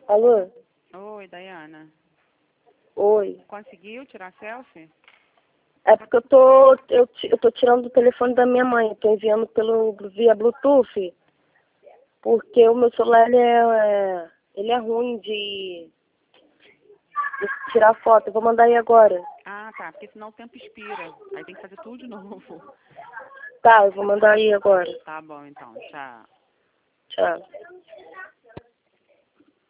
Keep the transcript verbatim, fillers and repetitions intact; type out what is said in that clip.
Alô? Oi, Dayana. Oi. Conseguiu tirar selfie? É porque eu tô, eu, ti- eu tô tirando do telefone da minha mãe, tô enviando pelo, via Bluetooth, porque o meu celular ele é, é- ele é ruim de, de tirar foto. Eu vou mandar aí agora. Ah, tá, porque senão o tempo expira. Aí tem que fazer tudo de novo. Tá, eu vou mandar aí agora. Tá bom, então. Tchau. Tchau.